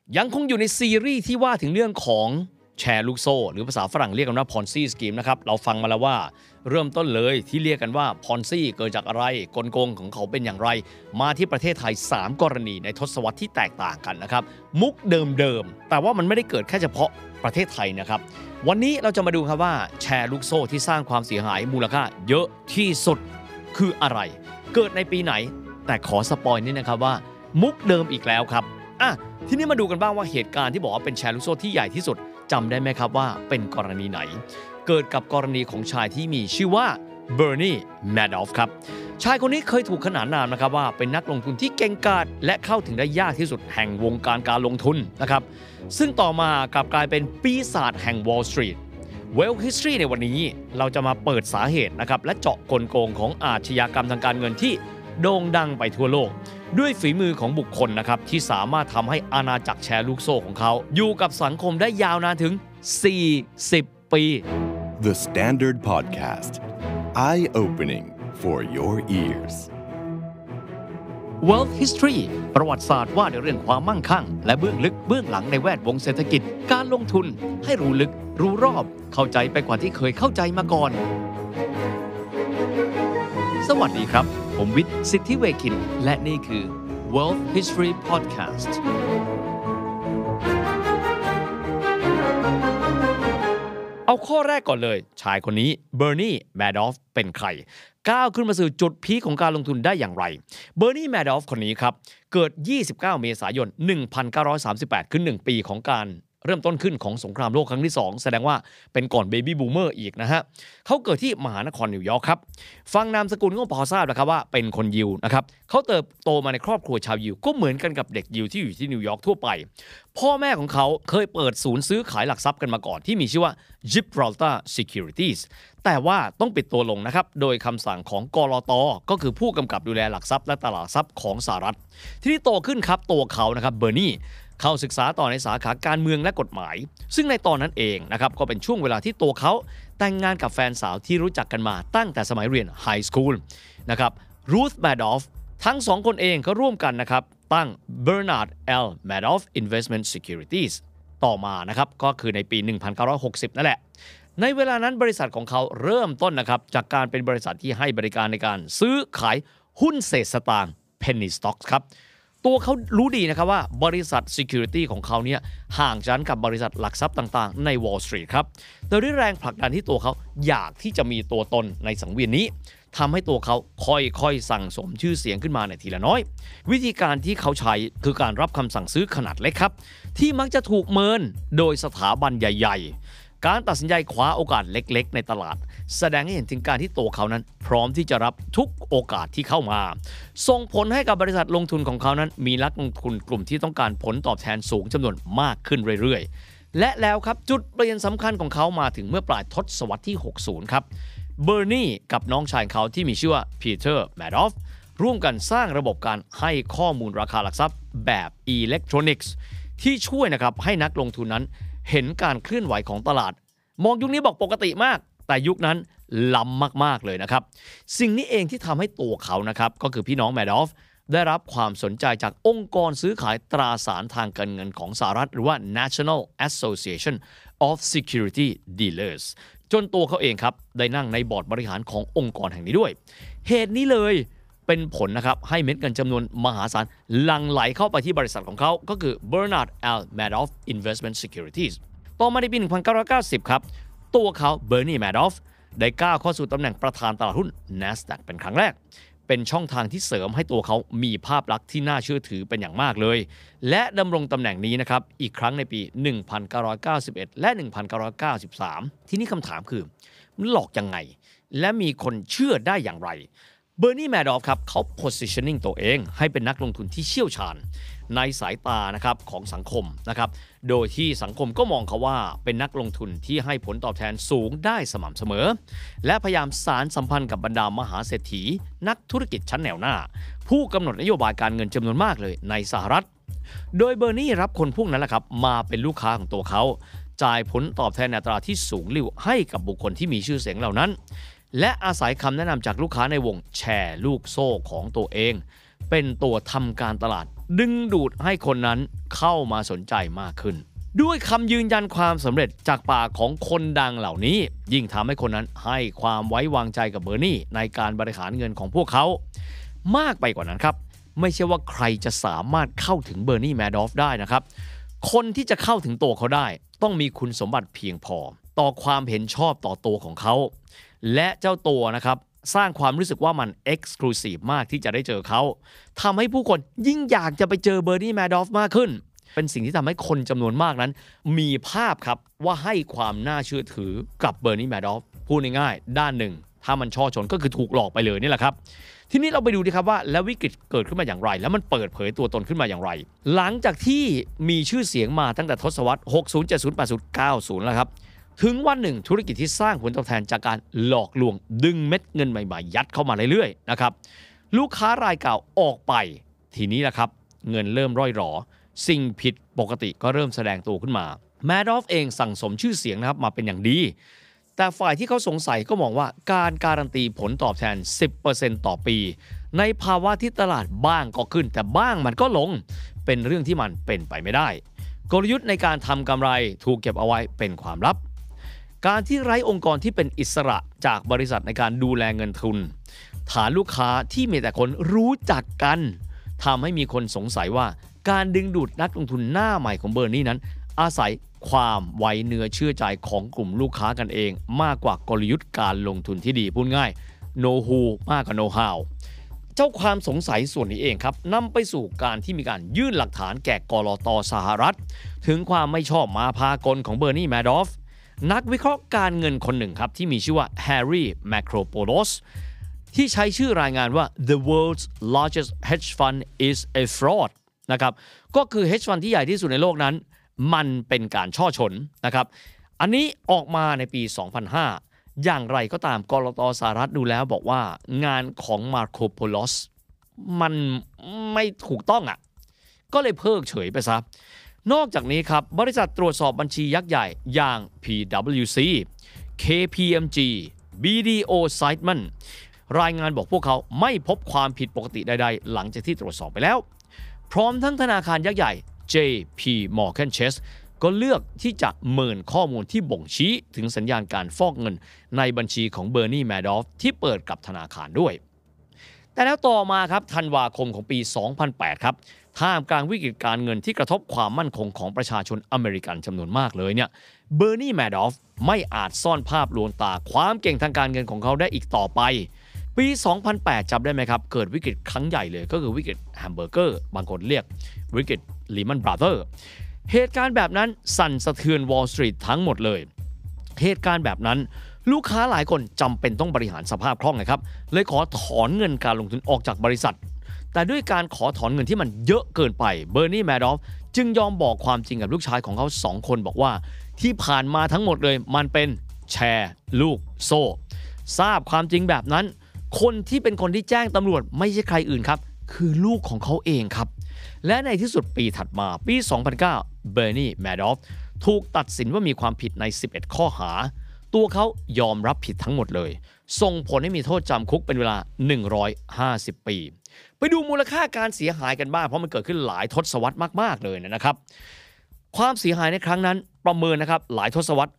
ยังคงอยู่ในซีรีส์ที่ว่าถึงเรื่องของแชร์ลูกโซ่หรือภาษาฝรั่งเรียกกันว่า Ponzi Scheme นะครับเราฟังมาแล้วว่าเริ่มต้นเลยที่เรียกกันว่า Ponzi เกิดจากอะไรกลโกงของเขาเป็นอย่างไรมาที่ประเทศไทย3กรณีในทศวรรษที่แตกต่างกันนะครับมุกเดิมๆแต่ว่ามันไม่ได้เกิดแค่เฉพาะประเทศไทยนะครับวันนี้เราจะมาดูครับว่าแชร์ลูกโซ่ที่สร้างความเสียหายมูลค่าเยอะที่สุดคืออะไรเกิดในปีไหนแต่ขอสปอยนิดนะครับว่ามุกเดิมอีกแล้วครับทีนี้มาดูกันบ้างว่าเหตุการณ์ที่บอกว่าเป็นแชร์ลูกโซ่ที่ใหญ่ที่สุดจำได้ไหมครับว่าเป็นกรณีไหนเกิดกับกรณีของชายที่มีชื่อว่าเบอร์นีย์แมดอฟครับชายคนนี้เคยถูกขนานนามนะครับว่าเป็นนักลงทุนที่เก่งกาจและเข้าถึงได้ยากที่สุดแห่งวงการลงทุนนะครับซึ่งต่อมากลับกลายเป็นปีศาจแห่ง Wall Street Wealth History ในวันนี้เราจะมาเปิดสาเหตุนะครับและเจาะกลโกงของอาชญากรรมทางการเงินที่โด่งดังไปทั่วโลกด้วยฝีมือของบุคคลนะครับที่สามารถทำให้อาณาจักรแชร์ลูกโซ่ของเขาอยู่กับสังคมได้ยาวนานถึง40 ปี The Standard Podcast Eye-opening for your ears Wealth History ประวัติศาสตร์ว่าในเรื่องความมั่งคั่งและเบื้องลึกเบื้องหลังในแวดวงเศรษฐกิจการลงทุนให้รู้ลึกรู้รอบเข้าใจไปกว่าที่เคยเข้าใจมาก่อนสวัสดีครับผมวิทย์สิทธิเวคินและนี่คือ Wealth History Podcast เอาข้อแรกก่อนเลยชายคนนี้เบอร์นีย์แมดอฟเป็นใครก้าวขึ้นมาสู่จุดพีคของการลงทุนได้อย่างไรเบอร์นีย์แมดอฟคนนี้ครับเกิด29เมษายน1938คือ1ปีของการเริ่มต้นขึ้นของสงครามโลกครั้งที่2แสดงว่าเป็นก่อนเบบี้บูมเมอร์อีกนะฮะเขาเกิดที่มหานครนิวยอร์กครับฟังนามสกุลก็พอทราบนะครับว่าเป็นคนยิวนะครับเขาเติบโตมาในครอบครัวชาวยิวก็เหมือนกันกับเด็กยิวที่อยู่ที่นิวยอร์กทั่วไปพ่อแม่ของเขาเคยเปิดศูนย์ซื้อขายหลักทรัพย์กันมาก่อนที่มีชื่อว่า Gibraltar Securities แต่ว่าต้องปิดตัวลงนะครับโดยคำสั่งของกลต.ก็คือผู้กำกับดูแลหลักทรัพย์และตลาดทรัพย์ของสหรัฐที่นี่โตขึ้นครับตัวเขานะครับเบอร์นีย์เข้าศึกษาต่อในสาขาการเมืองและกฎหมายซึ่งในตอนนั้นเองนะครับก็เป็นช่วงเวลาที่ตัวเขาแต่งงานกับแฟนสาวที่รู้จักกันมาตั้งแต่สมัยเรียนไฮสคูลนะครับรูธแมดอฟทั้งสองคนเองก็ร่วมกันนะครับตั้ง Bernard L. Madoff Investment Securities ต่อมานะครับก็คือในปี 1960 นั่นแหละในเวลานั้นบริษัทของเขาเริ่มต้นนะครับจากการเป็นบริษัทที่ให้บริการในการซื้อขายหุ้นเศษสตางค์ Penny Stocks ครับตัวเขารู้ดีนะครับว่าบริษัท Security ของเขาเนี่ยห่างชั้นกับบริษัทหลักทรัพย์ต่างๆใน Wall Street ครับแต่ด้วยแรงผลักดันที่ตัวเขาอยากที่จะมีตัวตนในสังเวียนนี้ทำให้ตัวเขาค่อยๆสั่งสมชื่อเสียงขึ้นมาในทีละน้อยวิธีการที่เขาใช้คือการรับคำสั่งซื้อขนาดเล็กครับที่มักจะถูกเมินโดยสถาบันใหญ่ๆการตัดสินใจคว้าโอกาสเล็กๆในตลาดแสดงให้เห็นถึงการที่ตัวเขานั้นพร้อมที่จะรับทุกโอกาสที่เข้ามาส่งผลให้กับบริษัทลงทุนของเขานั้นมีนักลงทุนกลุ่มที่ต้องการผลตอบแทนสูงจำนวนมากขึ้นเรื่อยๆและแล้วครับจุดเปลี่ยนสำคัญของเขามาถึงเมื่อปลายทศวรรษที่60ครับเบอร์นีย์กับน้องชายเขาที่มีชื่อว่าปีเตอร์แมดอฟร่วมกันสร้างระบบการให้ข้อมูลราคาหลักทรัพย์แบบอิเล็กทรอนิกส์ที่ช่วยนะครับให้นักลงทุนนั้นเห็นการเคลื่อนไหวของตลาดมองยุคนี้บอกปกติมากแต่ยุคนั้นล้ำมากๆเลยนะครับสิ่งนี้เองที่ทำให้ตัวเขานะครับก็คือพี่น้องแมดอฟได้รับความสนใจจากองค์กรซื้อขายตราสารทางการเงินของสหรัฐหรือว่า National Association of Security Dealers จนตัวเขาเองครับได้นั่งในบอร์ดบริหารขององค์กรแห่งนี้ด้วยเหตุนี้เลยเป็นผลนะครับให้เม็ดเงินจำนวนมหาศาลหลั่งไหลเข้าไปที่บริษัทของเขาก็คือ Bernard L. Madoff Investment Securities ต่อมาในปี 1990 ครับตัวเขาเบอร์นีย์แมดอฟได้ก้าวเข้าสู่ตำแหน่งประธานตลาดหุ้น NASDAQ เป็นครั้งแรกเป็นช่องทางที่เสริมให้ตัวเขามีภาพลักษณ์ที่น่าเชื่อถือเป็นอย่างมากเลยและดำรงตำแหน่งนี้นะครับอีกครั้งในปี 1991 และ 1993 ที่นี่คำถามคือมันหลอกยังไงและมีคนเชื่อได้อย่างไรเบอร์นีย์แมดอฟครับเขา positioning ตัวเองให้เป็นนักลงทุนที่เชี่ยวชาญในสายตานะครับของสังคมนะครับโดยที่สังคมก็มองเขาว่าเป็นนักลงทุนที่ให้ผลตอบแทนสูงได้สม่ำเสมอและพยายามสานสัมพันธ์กับบรรดามหาเศรษฐีนักธุรกิจชั้นแนวหน้าผู้กำหนดนโยบายการเงินจำนวนมากเลยในสหรัฐโดยเบอร์นีย์รับคนพวกนั้นแหละครับมาเป็นลูกค้าของตัวเขาจ่ายผลตอบแทนอัตราที่สูงลิ่วให้กับบุคคลที่มีชื่อเสียงเหล่านั้นและอาศัยคำแนะนำจากลูกค้าในวงแชร์ลูกโซ่ของตัวเองเป็นตัวทำการตลาดดึงดูดให้คนนั้นเข้ามาสนใจมากขึ้นด้วยคำยืนยันความสำเร็จจากปากของคนดังเหล่านี้ยิ่งทำให้คนนั้นให้ความไว้วางใจกับเบอร์นีในการบริหารเงินของพวกเขามากไปกว่านั้นครับไม่ใช่ว่าใครจะสามารถเข้าถึงเบอร์นีแมดอฟได้นะครับคนที่จะเข้าถึงตัวเขาได้ต้องมีคุณสมบัติเพียงพอต่อความเห็นชอบต่อตัวของเขาและเจ้าตัวนะครับสร้างความรู้สึกว่ามัน Exclusive มากที่จะได้เจอเขาทำให้ผู้คนยิ่งอยากจะไปเจอเบอร์นีแมดอฟมากขึ้นเป็นสิ่งที่ทำให้คนจำนวนมากนั้นมีภาพครับว่าให้ความน่าเชื่อถือกับเบอร์นีแมดอฟพูดง่ายๆด้านหนึ่งถ้ามันช่อชนก็คือถูกหลอกไปเลยนี่แหละครับทีนี้เราไปดูดีครับว่าแล้ววิกฤตเกิดขึ้นมาอย่างไรแล้วมันเปิดเผยตัวตนขึ้นมาอย่างไรหลังจากที่มีชื่อเสียงมาตั้งแต่ทศวรรษ60 70 80 90แล้วครับถึงวันหนึ่งธุรกิจที่สร้างผลตอบแทนจากการหลอกลวงดึงเม็ดเงินใหม่ๆยัดเข้ามาเรื่อยๆนะครับลูกค้ารายเก่าออกไปทีนี้แหละครับเงินเริ่มร่อยหรอสิ่งผิดปกติก็เริ่มแสดงตัวขึ้นมาแมดอฟเองสั่งสมชื่อเสียงนะครับมาเป็นอย่างดีแต่ฝ่ายที่เขาสงสัยก็มองว่าการการันตีผลตอบแทน 10% ต่อปีในภาวะที่ตลาดบ้างก็ขึ้นแต่บ้างมันก็ลงเป็นเรื่องที่มันเป็นไปไม่ได้กลยุทธ์ในการทำกำไรถูกเก็บเอาไว้เป็นความลับการที่ไร้องค์กรที่เป็นอิสระจากบริษัทในการดูแลเงินทุนฐานลูกค้าที่มีแต่คนรู้จักกันทำให้มีคนสงสัยว่าการดึงดูดนักลงทุนหน้าใหม่ของเบอร์นี่นั้นอาศัยความไว้เนื้อเชื่อใจของกลุ่มลูกค้ากันเองมากกว่ากลยุทธ์การลงทุนที่ดีพูดง่าย know who มากกว่า know how เจ้าความสงสัยส่วนนี้เองครับนำไปสู่การที่มีการยื่นหลักฐานแก่กลต.สหรัฐถึงความไม่ชอบมาพากลของเบอร์นีแมดอฟนักวิเคราะห์การเงินคนหนึ่งครับที่มีชื่อว่าแฮร์รี่แมคโครโปโลสที่ใช้ชื่อรายงานว่า The world's largest hedge fund is a fraud นะครับก็คือ hedge fund ที่ใหญ่ที่สุดในโลกนั้นมันเป็นการช่อฉนนะครับอันนี้ออกมาในปี 2005 อย่างไรก็ตามกลต.สหรัฐดูแล้วบอกว่างานของมาโคโปโลสมันไม่ถูกต้องอ่ะก็เลยเพิกเฉยไปซะนอกจากนี้ครับบริษัทตรวจสอบบัญชียักษ์ใหญ่อย่าง PwC KPMG BDO Seidman รายงานบอกพวกเขาไม่พบความผิดปกติใดๆหลังจากที่ตรวจสอบไปแล้วพร้อมทั้งธนาคารยักษ์ใหญ่ JP Morgan Chase ก็เลือกที่จะเมินข้อมูลที่บ่งชี้ถึงสัญญาณการฟอกเงินในบัญชีของเบอร์นีแมดอฟที่เปิดกับธนาคารด้วยแต่แล้วต่อมาครับธันวาคมของปี 2008 ครับท่ามกลางวิกฤตการเงินที่กระทบความมั่นคงของประชาชนอเมริกันจำนวนมากเลยเนี่ยเบอร์นีแมดอฟไม่อาจซ่อนภาพลวงตาความเก่งทางการเงินของเขาได้อีกต่อไปปี 2008 จำได้ไหมครับเกิดวิกฤตครั้งใหญ่เลยก็คือวิกฤตแฮมเบอร์เกอร์บางคนเรียกวิกฤตลีแมนบราเธอร์เหตุการณ์แบบนั้นสั่นสะเทือนวอลล์สตรีททั้งหมดเลยเหตุการณ์แบบนั้นลูกค้าหลายคนจำเป็นต้องบริหารสภาพคล่องนะครับเลยขอถอนเงินการลงทุนออกจากบริษัทแต่ด้วยการขอถอนเงินที่มันเยอะเกินไปเบอร์นีแมดอฟจึงยอมบอกความจริงกับลูกชายของเขา2 คนบอกว่าที่ผ่านมาทั้งหมดเลยมันเป็นแชร์ลูกโซ่ทราบความจริงแบบนั้นคนที่เป็นคนที่แจ้งตำรวจไม่ใช่ใครอื่นครับคือลูกของเขาเองครับและในที่สุดปีถัดมาปี 2009 เบอร์นีแมดอฟถูกตัดสินว่ามีความผิดใน 11 ข้อหาตัวเขายอมรับผิดทั้งหมดเลยส่งผลให้มีโทษจำคุกเป็นเวลา150 ปีไปดูมูลค่าการเสียหายกันบ้างเพราะมันเกิดขึ้นหลายทศวรรษมากๆเลยนะครับความเสียหายในครั้งนั้นประเมินนะครับหลายทศวรรษ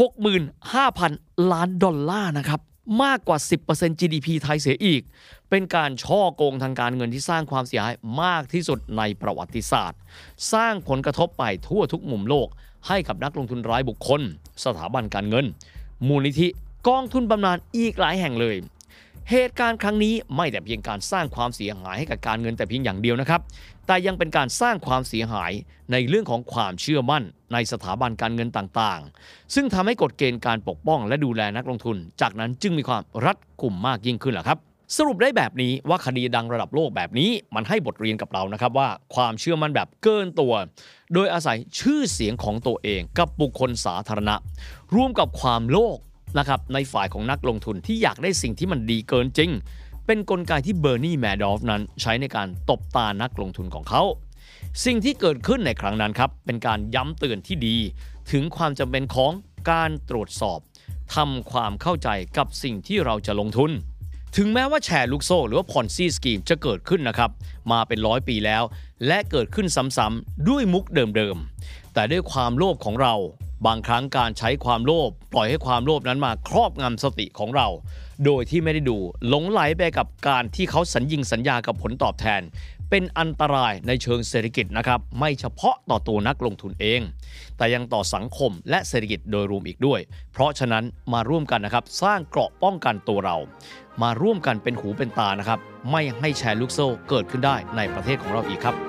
65,000 ล้านดอลลาร์นะครับมากกว่า 10% GDP ไทยเสียอีกเป็นการช่อโกงทางการเงินที่สร้างความเสียหายมากที่สุดในประวัติศาสตร์สร้างผลกระทบไปทั่วทุกมุมโลกให้กับนักลงทุนรายบุคคลสถาบันการเงินมูลนิธิกองทุนบำนาญอีกหลายแห่งเลยเหตุการณ์ครั้งนี้ไม่แต่เพียงการสร้างความเสียหายให้กับการเงินแต่เพียงอย่างเดียวนะครับแต่ยังเป็นการสร้างความเสียหายในเรื่องของความเชื่อมั่นในสถาบันการเงินต่างๆซึ่งทำให้กฎเกณฑ์การปกป้องและดูแลนักลงทุนจากนั้นจึงมีความรัดกุมมากยิ่งขึ้นแหละครับสรุปได้แบบนี้ว่าคดีดังระดับโลกแบบนี้มันให้บทเรียนกับเรานะครับว่าความเชื่อมั่นแบบเกินตัวโดยอาศัยชื่อเสียงของตัวเองกับบุคคลสาธารณะร่วมกับความโลภนะครับในฝ่ายของนักลงทุนที่อยากได้สิ่งที่มันดีเกินจริงเป็นกลไกที่เบอร์นีแมดอฟนั้นใช้ในการตบตานักลงทุนของเขาสิ่งที่เกิดขึ้นในครั้งนั้นครับเป็นการย้ำเตือนที่ดีถึงความจำเป็นของการตรวจสอบทำความเข้าใจกับสิ่งที่เราจะลงทุนถึงแม้ว่าแชร์ลูกโซ่หรือว่า Ponzi Scheme จะเกิดขึ้นนะครับมาเป็น100 ปีแล้วและเกิดขึ้นซ้ำๆด้วยมุกเดิมๆแต่ด้วยความโลภของเราบางครั้งการใช้ความโลภปล่อยให้ความโลภนั้นมาครอบงำสติของเราโดยที่ไม่ได้ดูหลงไหลไปกับการที่เขาสัญญากับผลตอบแทนเป็นอันตรายในเชิงเศรษฐกิจนะครับไม่เฉพาะต่อตัวนักลงทุนเองแต่ยังต่อสังคมและเศรษฐกิจโดยรวมอีกด้วยเพราะฉะนั้นมาร่วมกันนะครับสร้างเกราะป้องกันตัวเรามาร่วมกันเป็นหูเป็นตานะครับไม่ให้แชร์ลูกโซ่เกิดขึ้นได้ในประเทศของเราอีกครับ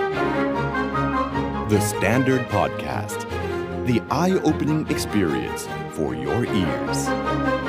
The Standard Podcast, the eye-opening experience for your ears.